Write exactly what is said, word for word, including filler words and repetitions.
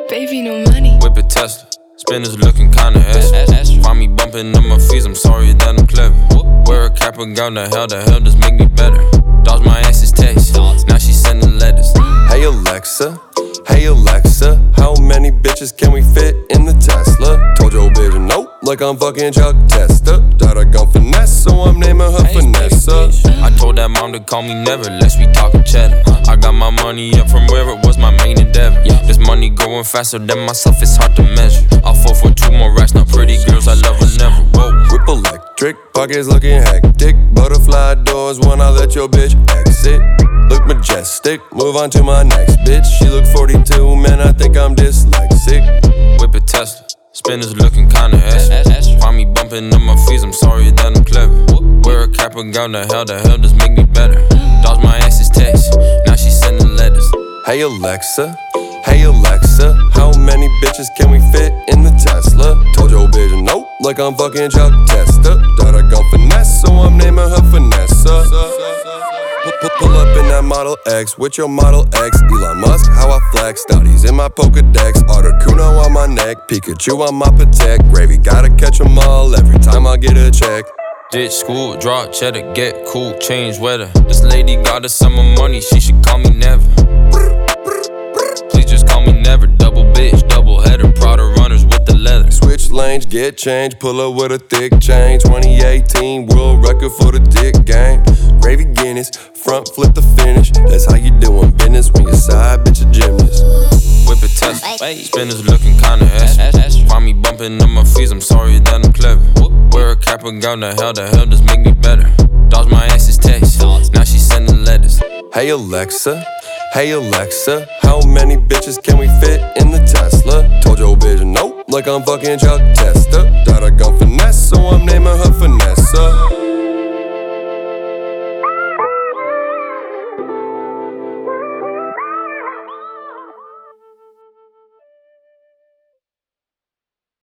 Baby, no money. Whip a Tesla, spinners looking kinda ass. Find me bumping on my fees, I'm sorry that I'm clever. Wear a cap and gown, the hell, the hell does make me better. Dodge my ex's text, now she sending letters. Hey Alexa, hey Alexa, how many bitches can we fit in the Tesla? Told your bitch nope, like I'm fucking Chuck Testa. That I gon' finesse, so I'm naming her Vanessa. I told that mom to call me never, lest we talkin' cheddar. I got my money up from where it was my main endeavor. This money growing faster than myself, it's hard to measure. I'll fall for two more racks, now pretty girls, I love her never. Whoa. Whip electric, pockets looking hectic. Butterfly doors when I let your bitch exit. Look majestic, move on to my next bitch. She look forty-two, man, I think I'm dyslexic. Whip a Tesla, spinners looking kinda ass. Find me bumping on my fees, I'm sorry that I'm clever. Wear a cap and gown, the hell, the hell does make me better. Dodge my ex's text, now she sending letters. Hey Alexa, hey Alexa, how many bitches can we fit in the Tesla? Told your bitch nope, like I'm fucking Chuck Testa. That I gon' finesse, so I'm naming her Vanessa. Pull up in that Model X with your Model X. Elon Musk, how I flex. Stouties in my Pokedex. Articuno on my neck. Pikachu on my Patek. Gravy, gotta catch 'em all every time I get a check. Ditch school, draw cheddar, get cool, change weather. This lady got us some money, she should call me never. Please just call me never. Double bitch, double header. Prada runners with the leather. Switch lanes, get change. Pull up with a thick chain. twenty eighteen world record for the dick game. Gravy Guinness, front flip the finish. That's how you doing business when your side bitch a gymnast. Whip a Tesla, spinners looking kinda ass. Find me bumping on my fees, I'm sorry that I'm clever. Wear a cap and gown, the hell, the hell does make me better. Dodge my ex's text, now she sending letters. Hey Alexa, hey Alexa, how many bitches can we fit in the Tesla? Told your bitch nope, like I'm fucking Chuck Testa.